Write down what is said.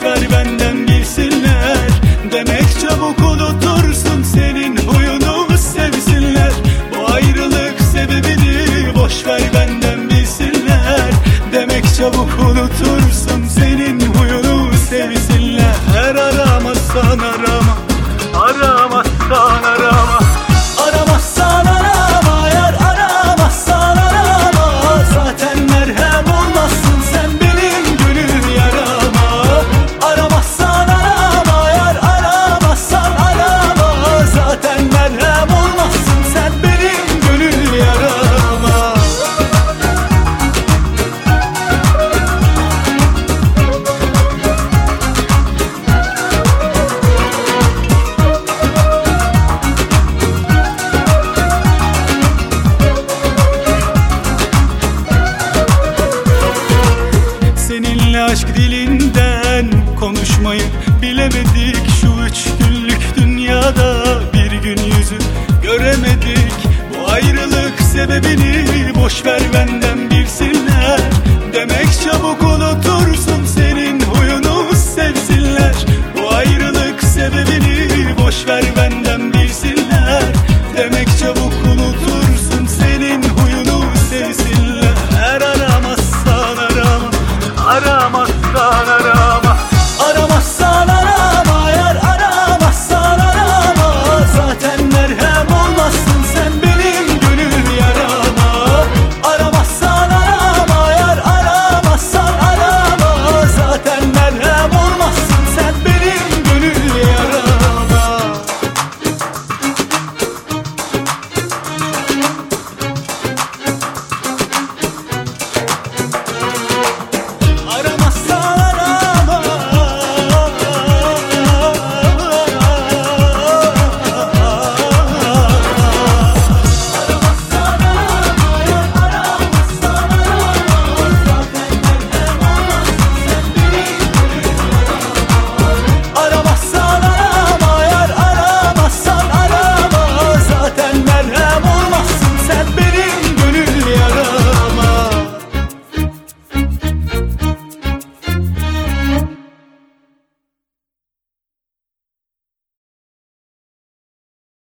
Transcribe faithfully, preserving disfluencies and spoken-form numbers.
boşver benden bilsinler. Demek çabuk unutursun, senin huyunu sevsinler. Bu ayrılık sebebini boşver benden bilsinler. Demek çabuk unutursun, senin huyunu sevsinler. Her aramazsan arama, aramazsan arama, aramazsan arama, yar aramazsan arama. Zaten merhem olmazsın sen benim gönül yarama. Aramazsan arama, yar aramazsan arama. Zaten merhem olmazsın sen benim gönül yarama. Seninle aşk dilinden konuşmayı bilemedik. Şu üç günlük dünyada bir gün yüzü göremedik. Bu ayrılık sebebini boşver benden